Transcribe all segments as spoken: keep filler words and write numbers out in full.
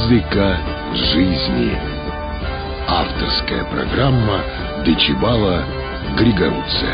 Музыка жизни. Авторская программа Дечибала Григоруце.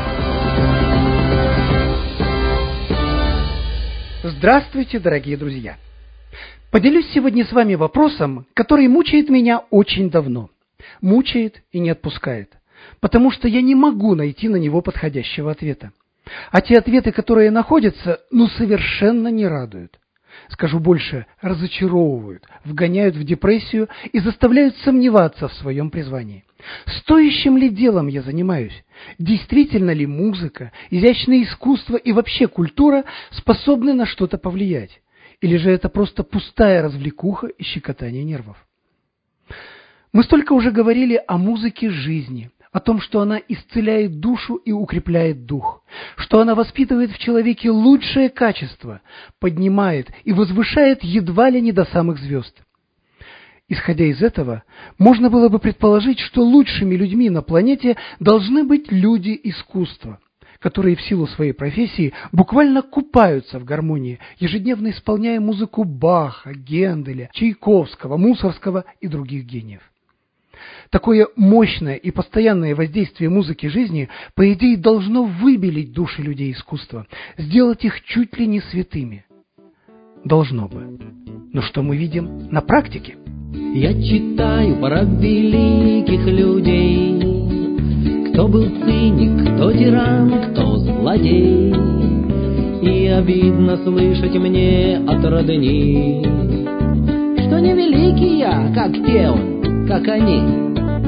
Здравствуйте, дорогие друзья! Поделюсь сегодня с вами вопросом, который мучает меня очень давно. Мучает и не отпускает, потому что я не могу найти на него подходящего ответа. А те ответы, которые находятся, ну совершенно не радуют. Скажу больше, разочаровывают, вгоняют в депрессию и заставляют сомневаться в своем призвании. Стоящим ли делом я занимаюсь? Действительно ли музыка, изящное искусство и вообще культура способны на что-то повлиять? Или же это просто пустая развлекуха и щекотание нервов? Мы столько уже говорили о музыке жизни, о том, что она исцеляет душу и укрепляет дух, что она воспитывает в человеке лучшее качество, поднимает и возвышает едва ли не до самых звезд. Исходя из этого, можно было бы предположить, что лучшими людьми на планете должны быть люди искусства, которые в силу своей профессии буквально купаются в гармонии, ежедневно исполняя музыку Баха, Генделя, Чайковского, Мусоргского и других гениев. Такое мощное и постоянное воздействие музыки жизни, по идее, должно выбелить души людей искусства, сделать их чуть ли не святыми. Должно бы. Но что мы видим на практике? Я читаю про великих людей, кто был циник, кто тиран, кто злодей. И обидно слышать мне от родни, что не великий я, как те он, как они.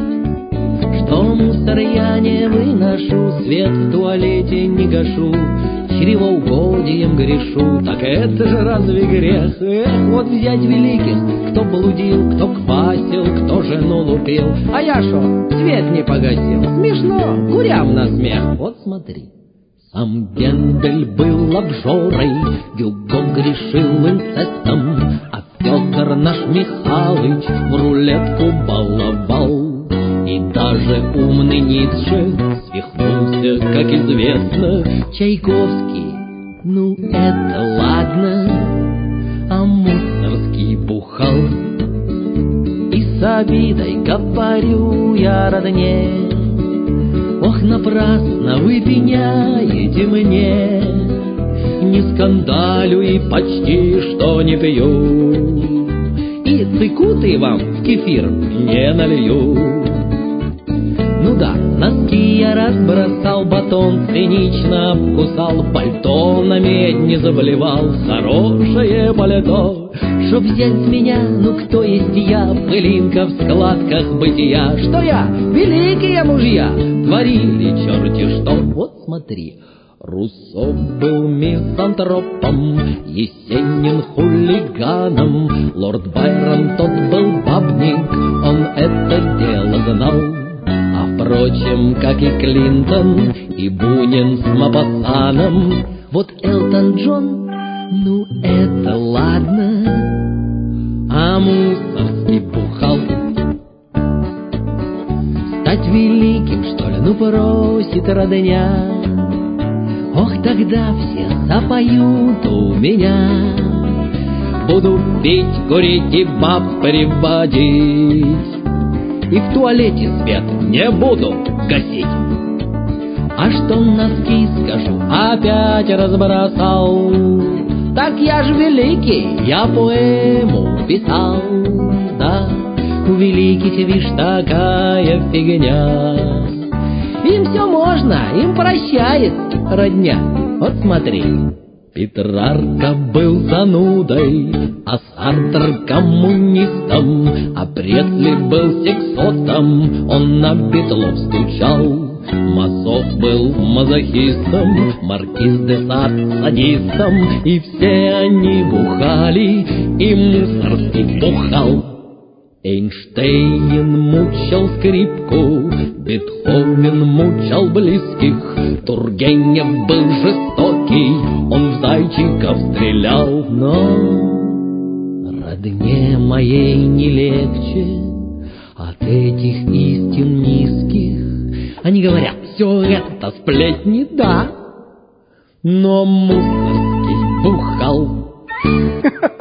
Что мусор я не выношу, свет в туалете не гашу, чревоугодием грешу, так это же разве грех? Эх, вот взять великих, кто блудил, кто квасил, кто жену лупил, а я шо, свет не погасил, смешно, курям на смех. Вот смотри, сам Гендель был обжорой, Гюго грешил инцестом, а Федор наш Михалыч в рулетку баловал. И даже умный Ницше свихнулся, как известно. Чайковский, ну это ладно, а Мусоргский бухал. И с обидой говорю я родне: ох, напрасно вы пеняете мне, не скандалю и почти что не пью, и цикуты вам в кефир не налью. Ну да, носки я разбросал, батон цинично обкусал, пальто на медь не заблевал, хорошее пальто. Чтоб взять с меня, ну кто есть я, пылинка в складках бытия, что я, великие мужья, творили черти что. Вот смотри, Руссо был мизантропом, Есенин хулиганом, лорд Байрон тот был бабник, он это дело знал. А впрочем, как и Клинтон, и Бунин с Мопассаном, вот Элтон Джон, ну это ладно, а Мусоргский бухал. Стать великим, что ли, ну просит родня, ох, тогда все запоют у меня. Буду пить, курить и баб приводить, и в туалете свет не буду гасить. А что носки, скажу, опять разбросал, так я ж великий, я поэму писал. Да, у великих, вишь, такая фигня, им все можно, им прощает родня. Вот смотри, Петрарка был занудой, а Сартр коммунистом, а Пресли был сексотом, он на Битлов стучал. Массов был мазохистом, Маркиз де Сад садистом, и все они бухали, и Мусоргский бухал. Эйнштейн мучил скрипку, Бетховен мучил близких, Тургенев был жестокий, он в зайчиков стрелял. Но родне моей не легче от этих истин низких. Они говорят, все это сплетни, да, но Мусоргский бухал.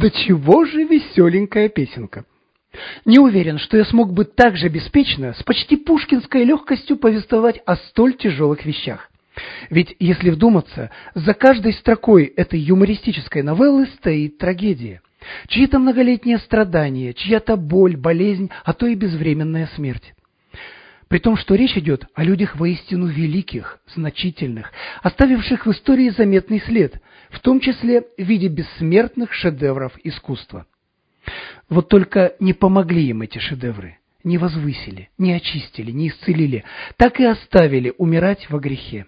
Да чего же веселенькая песенка. Не уверен, что я смог бы так же беспечно, с почти пушкинской легкостью повествовать о столь тяжелых вещах. Ведь, если вдуматься, за каждой строкой этой юмористической новеллы стоит трагедия. Чьи-то многолетние страдания, чья-то боль, болезнь, а то и безвременная смерть. При том, что речь идет о людях воистину великих, значительных, оставивших в истории заметный след, в том числе в виде бессмертных шедевров искусства. Вот только не помогли им эти шедевры, не возвысили, не очистили, не исцелили, так и оставили умирать во грехе.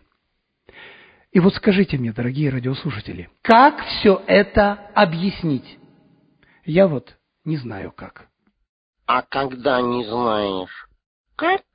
И вот скажите мне, дорогие радиослушатели, как все это объяснить? Я вот не знаю как. А когда не знаешь, как?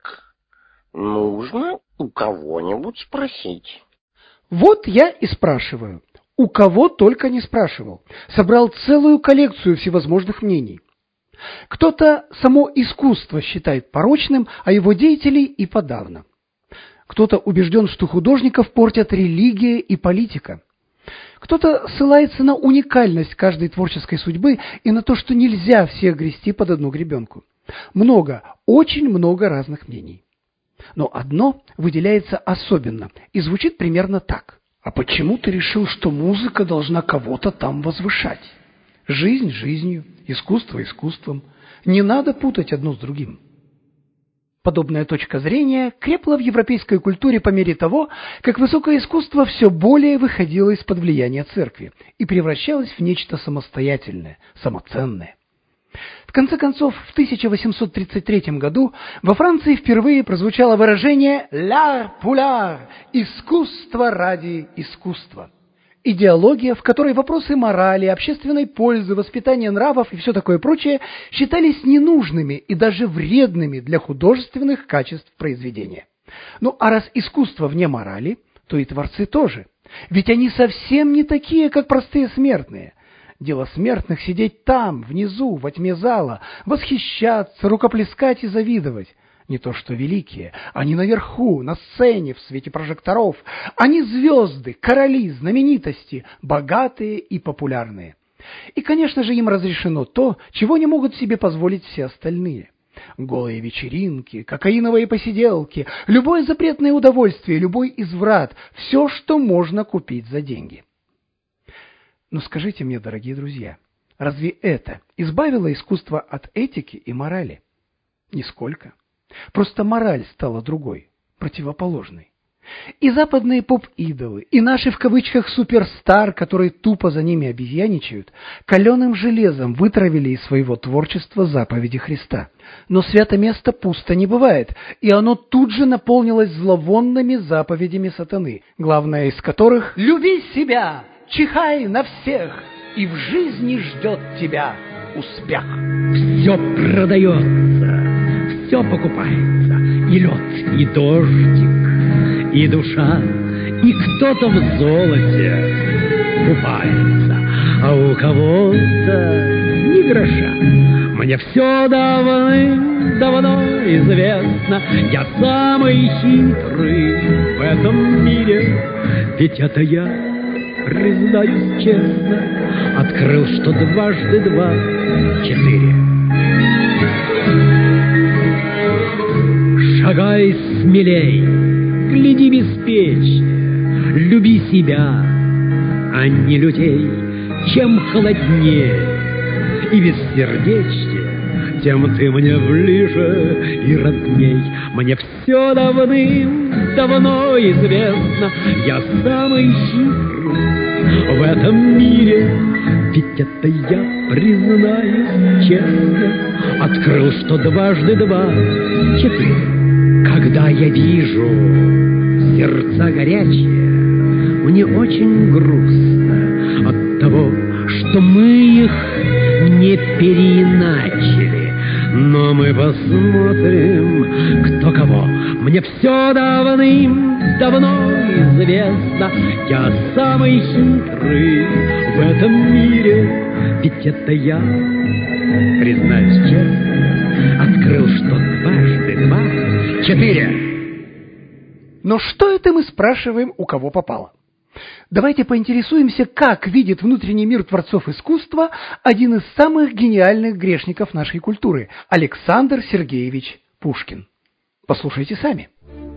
Нужно у кого-нибудь спросить. Вот я и спрашиваю. У кого только не спрашивал. Собрал целую коллекцию всевозможных мнений. Кто-то само искусство считает порочным, а его деятелей и подавно. Кто-то убежден, что художников портят религия и политика. Кто-то ссылается на уникальность каждой творческой судьбы и на то, что нельзя всех грести под одну гребенку. Много, очень много разных мнений. Но одно выделяется особенно и звучит примерно так. А почему ты решил, что музыка должна кого-то там возвышать? Жизнь жизнью, искусство искусством. Не надо путать одно с другим. Подобная точка зрения крепла в европейской культуре по мере того, как высокое искусство все более выходило из-под влияния церкви и превращалось в нечто самостоятельное, самоценное. В конце концов, в тысяча восемьсот тридцать третьем году во Франции впервые прозвучало выражение «l'art pour l'art» – «искусство ради искусства». Идеология, в которой вопросы морали, общественной пользы, воспитания нравов и все такое прочее считались ненужными и даже вредными для художественных качеств произведения. Ну а раз искусство вне морали, то и творцы тоже. Ведь они совсем не такие, как простые смертные. Дело смертных сидеть там, внизу, во тьме зала, восхищаться, рукоплескать и завидовать. Не то что великие, они наверху, на сцене, в свете прожекторов. Они звезды, короли, знаменитости, богатые и популярные. И, конечно же, им разрешено то, чего не могут себе позволить все остальные. Голые вечеринки, кокаиновые посиделки, любое запретное удовольствие, любой изврат, все, что можно купить за деньги. Но скажите мне, дорогие друзья, разве это избавило искусство от этики и морали? Нисколько. Просто мораль стала другой, противоположной. И западные поп-идолы, и наши в кавычках суперстар, которые тупо за ними обезьяничают, каленым железом вытравили из своего творчества заповеди Христа. Но свято место пусто не бывает, и оно тут же наполнилось зловонными заповедями сатаны, главная из которых «Люби себя, чихай на всех, и в жизни ждет тебя успех». Все продается. Все покупается, и лед, и дождик, и душа, и кто-то в золоте купается, а у кого-то ни гроша. Мне все давным-давно известно, я самый хитрый в этом мире, ведь это я, признаюсь честно, открыл, что дважды два — четыре. Шагай смелей, гляди беспечнее, люби себя, а не людей. Чем холоднее и бессердечнее, тем ты мне ближе и родней. Мне все давным-давно известно, я самый хитрый в этом мире, ведь это я, признаюсь честно, открыл, что дважды два — четыре. Когда я вижу сердца горячие, мне очень грустно от того, что мы их не переиначили. Но мы посмотрим, кто кого. Мне все давным-давно известно, я самый хитрый в этом мире, ведь это я, признаюсь честно, открыл, что дважды два — четыре. Но что это мы спрашиваем, у кого попало? Давайте поинтересуемся, как видит внутренний мир творцов искусства один из самых гениальных грешников нашей культуры – Александр Сергеевич Пушкин. Послушайте сами.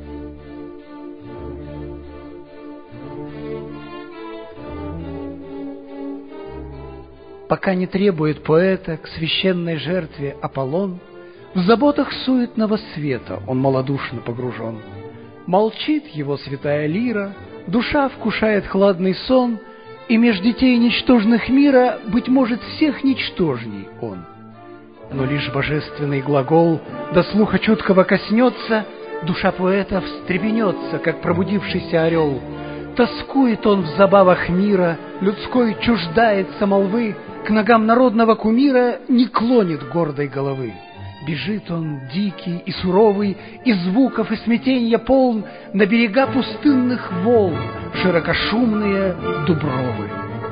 Пока не требует поэта к священной жертве Аполлон, в заботах суетного света он малодушно погружен. Молчит его святая лира, душа вкушает хладный сон, и меж детей ничтожных мира, быть может, всех ничтожней он. Но лишь божественный глагол до слуха чуткого коснется, душа поэта встрепенется, как пробудившийся орел. Тоскует он в забавах мира, людской чуждается молвы, к ногам народного кумира не клонит гордой головы. Бежит он дикий и суровый, и звуков и смятенья полн, на берега пустынных волн, широкошумные дубровы.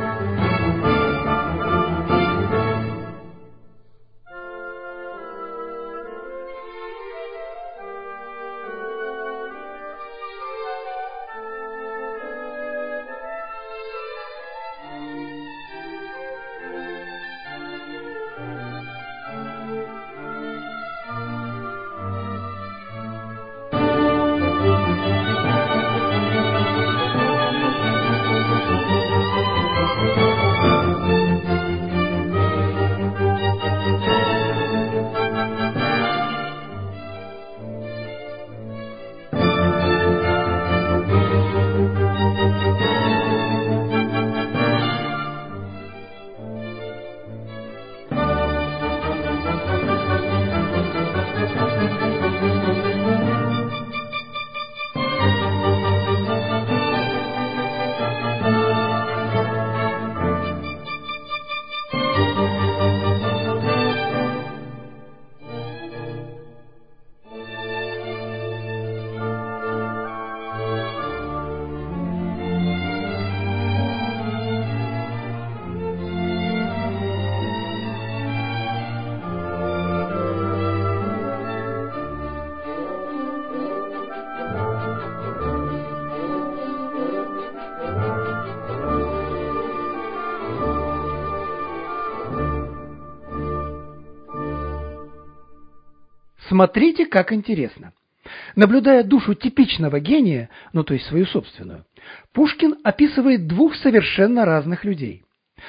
Смотрите, как интересно. Наблюдая душу типичного гения, ну то есть свою собственную, Пушкин описывает двух совершенно разных людей.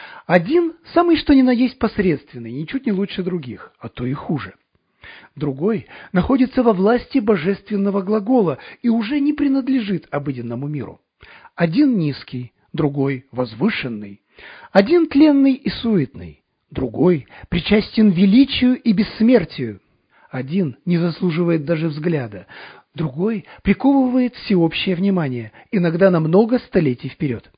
Один самый что ни на есть посредственный, ничуть не лучше других, а то и хуже. Другой находится во власти божественного глагола и уже не принадлежит обыденному миру. Один низкий, другой возвышенный. Один тленный и суетный, другой причастен величию и бессмертию. Один не заслуживает даже взгляда, другой приковывает всеобщее внимание, иногда на много столетий вперед.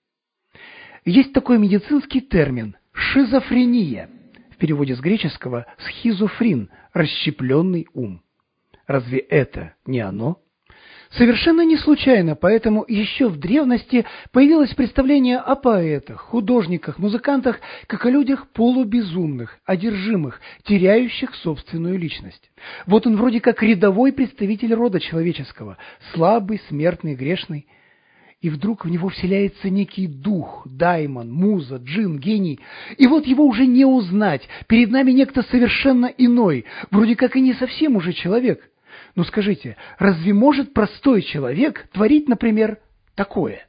Есть такой медицинский термин – шизофрения, в переводе с греческого «схизофрин» – расщепленный ум. Разве это не оно? Совершенно не случайно, поэтому еще в древности появилось представление о поэтах, художниках, музыкантах, как о людях полубезумных, одержимых, теряющих собственную личность. Вот он вроде как рядовой представитель рода человеческого, слабый, смертный, грешный. И вдруг в него вселяется некий дух, даймон, муза, джин, гений. И вот его уже не узнать, перед нами некто совершенно иной, вроде как и не совсем уже человек. Ну скажите, разве может простой человек творить, например, такое?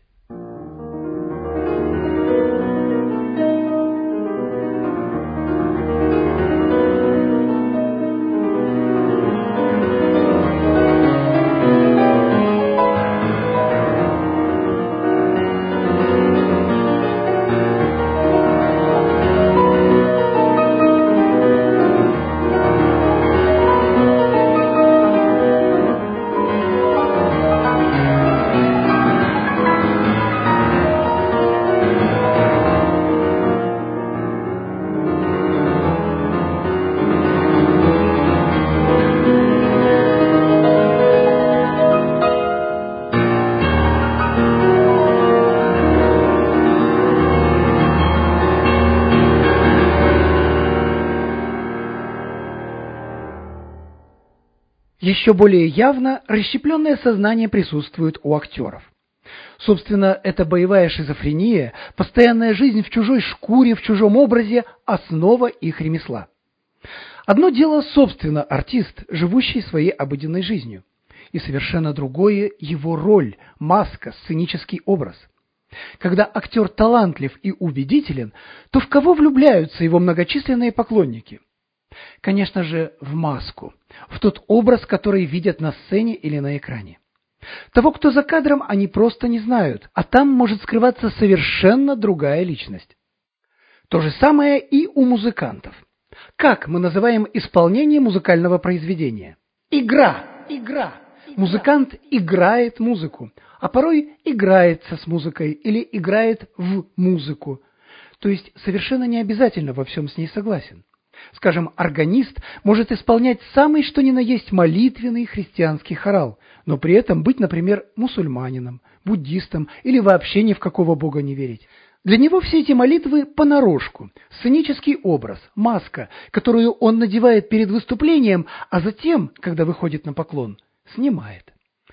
Еще более явно расщепленное сознание присутствует у актеров. Собственно, эта боевая шизофрения, постоянная жизнь в чужой шкуре, в чужом образе – основа их ремесла. Одно дело, собственно, артист, живущий своей обыденной жизнью, и совершенно другое – его роль, маска, сценический образ. Когда актер талантлив и убедителен, то в кого влюбляются его многочисленные поклонники? Конечно же, в маску, в тот образ, который видят на сцене или на экране. Того, кто за кадром, они просто не знают, а там может скрываться совершенно другая личность. То же самое и у музыкантов. Как мы называем исполнение музыкального произведения? Игра! Игра! Музыкант играет музыку, а порой играется с музыкой или играет в музыку. То есть совершенно не обязательно во всем с ней согласен. Скажем, органист может исполнять самый что ни на есть молитвенный христианский хорал, но при этом быть, например, мусульманином, буддистом или вообще ни в какого бога не верить. Для него все эти молитвы понарошку, сценический образ, маска, которую он надевает перед выступлением, а затем, когда выходит на поклон, снимает.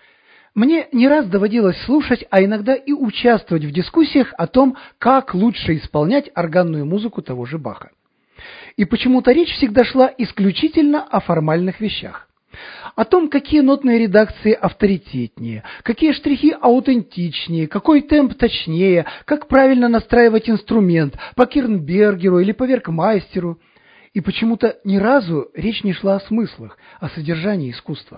Мне не раз доводилось слушать, а иногда и участвовать в дискуссиях о том, как лучше исполнять органную музыку того же Баха. И почему-то речь всегда шла исключительно о формальных вещах. О том, какие нотные редакции авторитетнее, какие штрихи аутентичнее, какой темп точнее, как правильно настраивать инструмент по Кирнбергеру или по Веркмайстеру. И почему-то ни разу речь не шла о смыслах, о содержании искусства.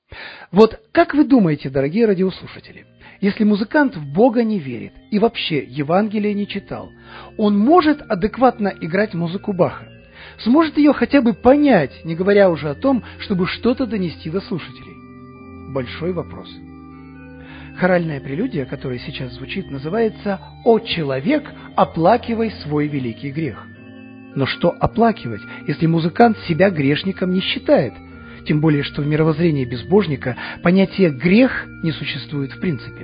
Вот как вы думаете, дорогие радиослушатели, если музыкант в Бога не верит и вообще Евангелие не читал, он может адекватно играть музыку Баха? Сможет ее хотя бы понять, не говоря уже о том, чтобы что-то донести до слушателей? Большой вопрос. Хоральная прелюдия, которая сейчас звучит, называется «О человек, оплакивай свой великий грех». Но что оплакивать, если музыкант себя грешником не считает? Тем более, что в мировоззрении безбожника понятие «грех» не существует в принципе.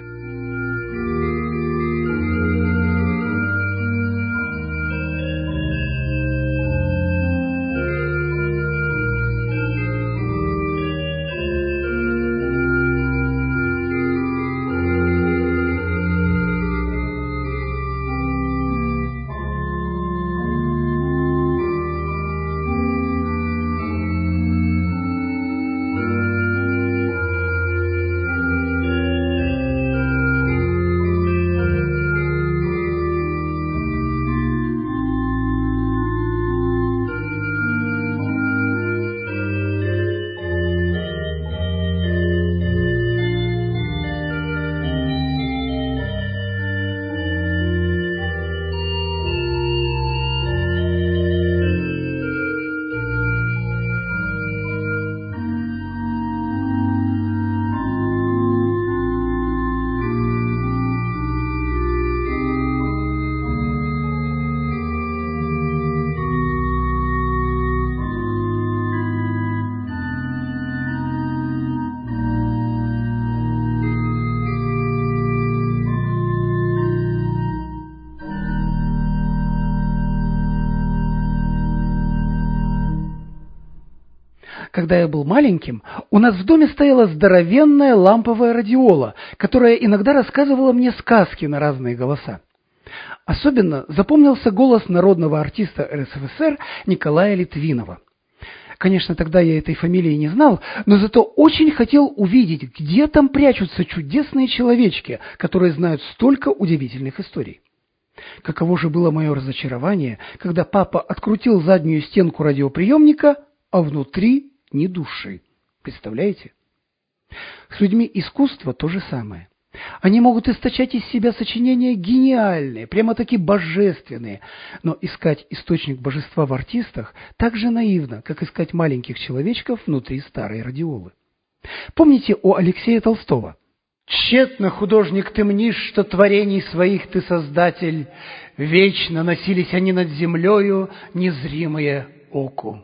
Когда я был маленьким, у нас в доме стояла здоровенная ламповая радиола, которая иногда рассказывала мне сказки на разные голоса. Особенно запомнился голос народного артиста эр эс эф эс эр Николая Литвинова. Конечно, тогда я этой фамилии не знал, но зато очень хотел увидеть, где там прячутся чудесные человечки, которые знают столько удивительных историй. Каково же было мое разочарование, когда папа открутил заднюю стенку радиоприемника, а внутри ни души. Представляете? С людьми искусства то же самое. Они могут источать из себя сочинения гениальные, прямо-таки божественные, но искать источник божества в артистах так же наивно, как искать маленьких человечков внутри старой радиолы. Помните у Алексея Толстого? «Тщетно, художник, ты мнишь, что творений своих ты создатель, вечно носились они над землею, незримые оку».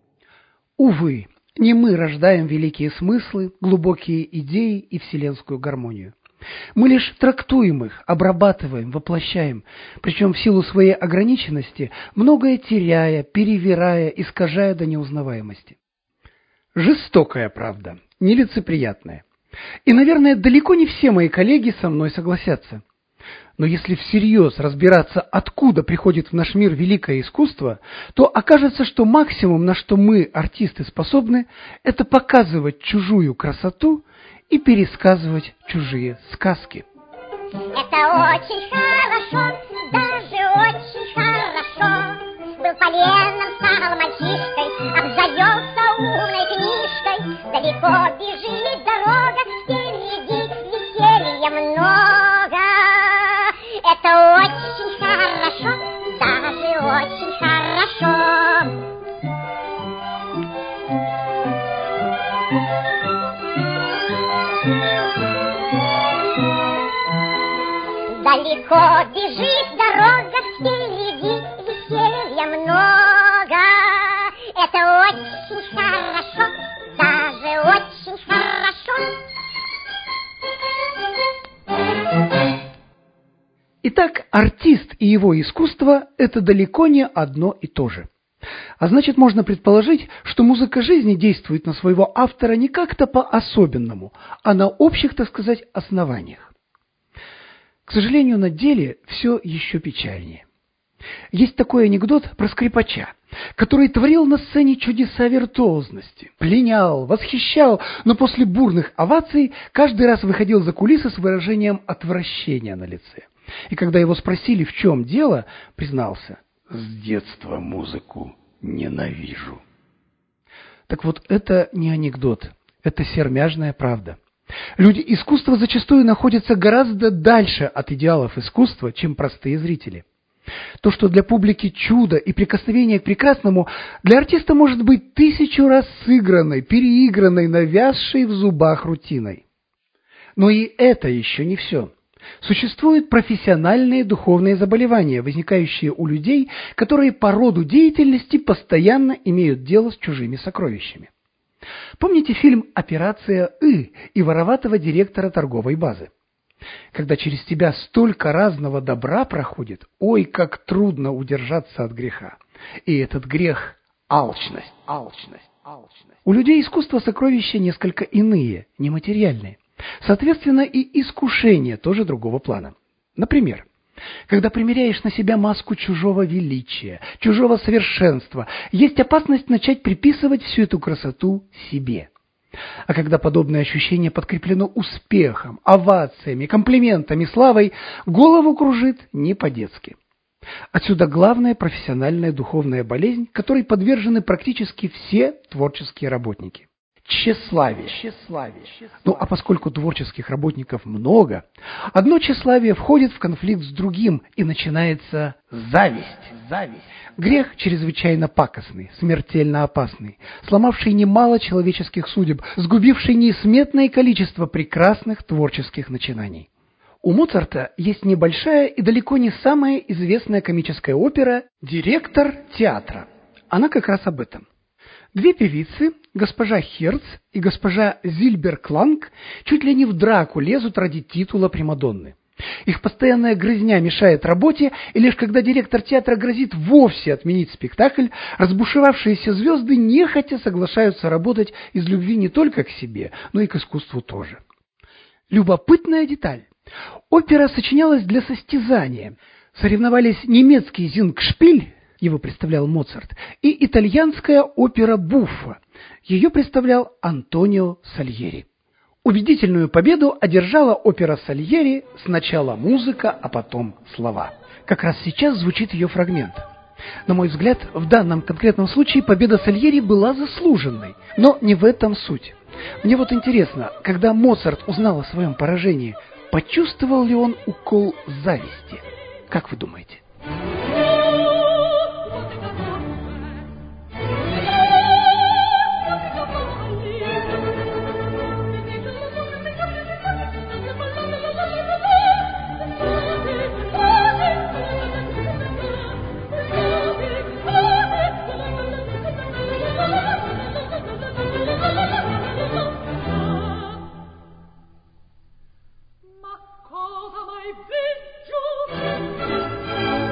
Увы, не мы рождаем великие смыслы, глубокие идеи и вселенскую гармонию. Мы лишь трактуем их, обрабатываем, воплощаем, причем в силу своей ограниченности, многое теряя, перевирая, искажая до неузнаваемости. Жестокая правда, нелицеприятная. И, наверное, далеко не все мои коллеги со мной согласятся. Но если всерьез разбираться, откуда приходит в наш мир великое искусство, то окажется, что максимум, на что мы, артисты, способны, это показывать чужую красоту и пересказывать чужие сказки. Это очень хорошо, даже очень хорошо. Был поленом, стал мальчишкой, обзавелся умной книжкой. Далеко бежит дорога, впереди веселья много. Это очень хорошо, даже очень хорошо. Далеко бежит дорога, впереди веселья много. Это очень хорошо, даже очень хорошо. Итак, артист и его искусство – это далеко не одно и то же. А значит, можно предположить, что музыка жизни действует на своего автора не как-то по-особенному, а на общих, так сказать, основаниях. К сожалению, на деле все еще печальнее. Есть такой анекдот про скрипача, который творил на сцене чудеса виртуозности, пленял, восхищал, но после бурных оваций каждый раз выходил за кулисы с выражением отвращения на лице. И когда его спросили, в чем дело, признался: «С детства музыку ненавижу». Так вот, это не анекдот, это сермяжная правда. Люди искусства зачастую находятся гораздо дальше от идеалов искусства, чем простые зрители. То, что для публики чудо и прикосновение к прекрасному, для артиста может быть тысячу раз сыгранной, переигранной, навязшей в зубах рутиной. Но и это еще не все. Существуют профессиональные духовные заболевания, возникающие у людей, которые по роду деятельности постоянно имеют дело с чужими сокровищами. Помните фильм «Операция И» и вороватого директора торговой базы? Когда через тебя столько разного добра проходит, ой, как трудно удержаться от греха. И этот грех – алчность, алчность, алчность. У людей искусства сокровища несколько иные, нематериальные. Соответственно, и искушения тоже другого плана. Например, когда примеряешь на себя маску чужого величия, чужого совершенства, есть опасность начать приписывать всю эту красоту себе. А когда подобное ощущение подкреплено успехом, овациями, комплиментами, славой, голову кружит не по-детски. Отсюда главная профессиональная духовная болезнь, которой подвержены практически все творческие работники. Тщеславие. Тщеславие. Ну, а поскольку творческих работников много, одно тщеславие входит в конфликт с другим, и начинается зависть. Зависть. Грех чрезвычайно пакостный, смертельно опасный, сломавший немало человеческих судеб, сгубивший неисметное количество прекрасных творческих начинаний. У Моцарта есть небольшая и далеко не самая известная комическая опера «Директор театра». Она как раз об этом. Две певицы, госпожа Херц и госпожа Зильбер-Кланг, чуть ли не в драку лезут ради титула примадонны. Их постоянная грызня мешает работе, и лишь когда директор театра грозит вовсе отменить спектакль, разбушевавшиеся звезды нехотя соглашаются работать из любви не только к себе, но и к искусству тоже. Любопытная деталь. Опера сочинялась для состязания. Соревновались немецкий «Зингшпиль», его представлял Моцарт, и итальянская опера «Буффа». Ее представлял Антонио Сальери. Убедительную победу одержала опера Сальери, сначала музыка, а потом слова. Как раз сейчас звучит ее фрагмент. На мой взгляд, в данном конкретном случае победа Сальери была заслуженной, но не в этом суть. Мне вот интересно, когда Моцарт узнал о своем поражении, почувствовал ли он укол зависти? Как вы думаете? Ma cosa mai vinto?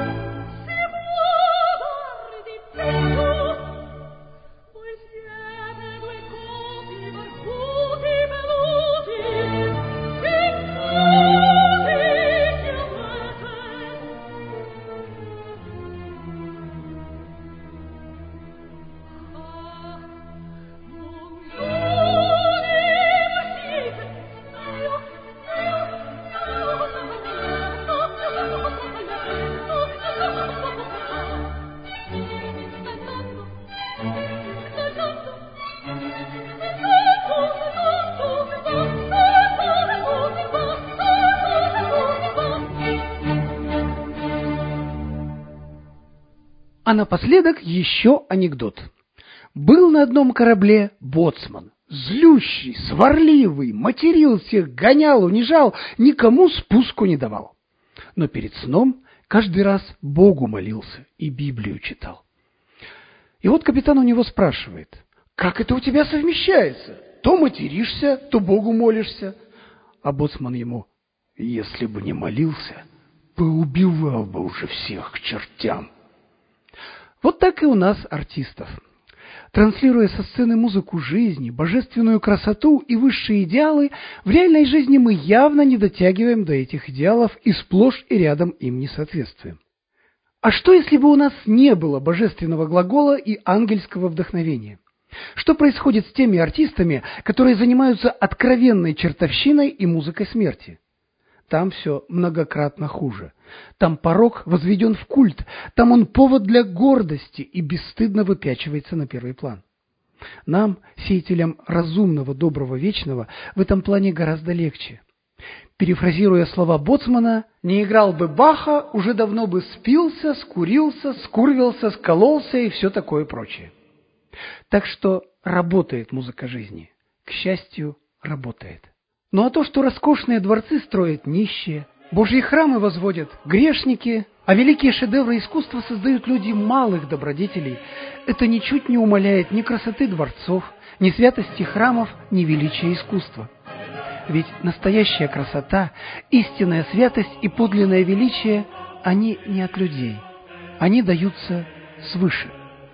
А напоследок еще анекдот. Был на одном корабле боцман. Злющий, сварливый, материл всех, гонял, унижал, никому спуску не давал. Но перед сном каждый раз Богу молился и Библию читал. И вот капитан у него спрашивает: «Как это у тебя совмещается? То материшься, то Богу молишься». А боцман ему: «Если бы не молился, поубивал бы уже всех к чертям». Вот так и у нас, артистов. Транслируя со сцены музыку жизни, божественную красоту и высшие идеалы, в реальной жизни мы явно не дотягиваем до этих идеалов и сплошь и рядом им не соответствуем. А что, если бы у нас не было божественного глагола и ангельского вдохновения? Что происходит с теми артистами, которые занимаются откровенной чертовщиной и музыкой смерти? Там все многократно хуже. Там порок возведен в культ, там он повод для гордости и бесстыдно выпячивается на первый план. Нам, сеятелям разумного, доброго, вечного, в этом плане гораздо легче. Перефразируя слова боцмана, не играл бы Баха, уже давно бы спился, скурился, скурвился, скололся и все такое прочее. Так что работает музыка жизни. К счастью, работает. Ну а то, что роскошные дворцы строят нищие, Божьи храмы возводят грешники, а великие шедевры искусства создают люди малых добродетелей, это ничуть не умаляет ни красоты дворцов, ни святости храмов, ни величия искусства. Ведь настоящая красота, истинная святость и подлинное величие, они не от людей, они даются свыше.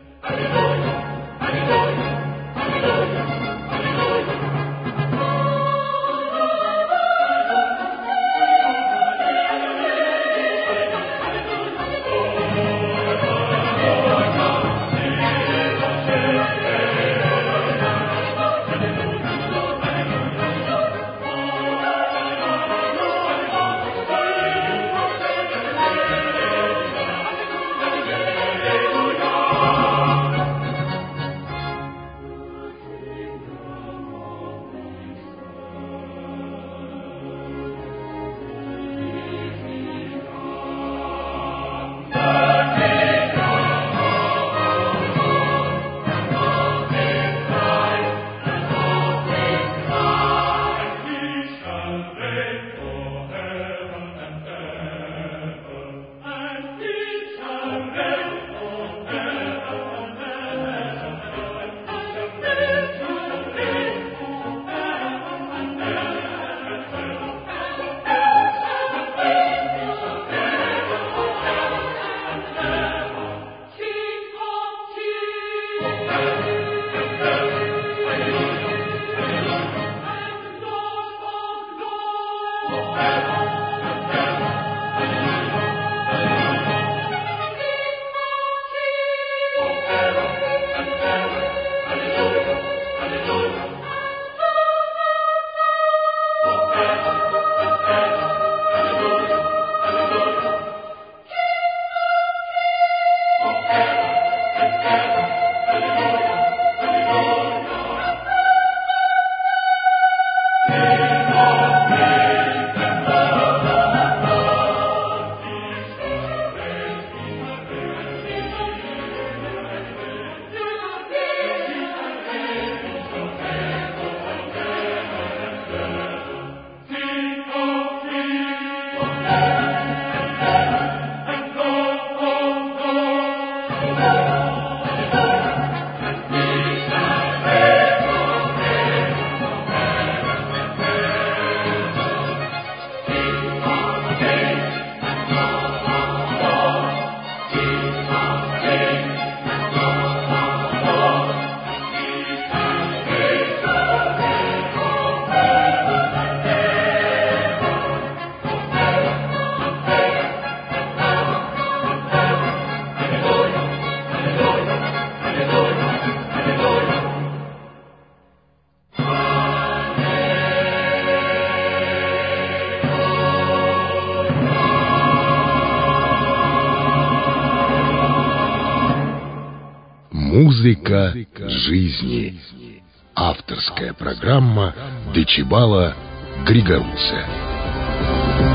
Музыка жизни. Авторская программа Дечибала Григоруца.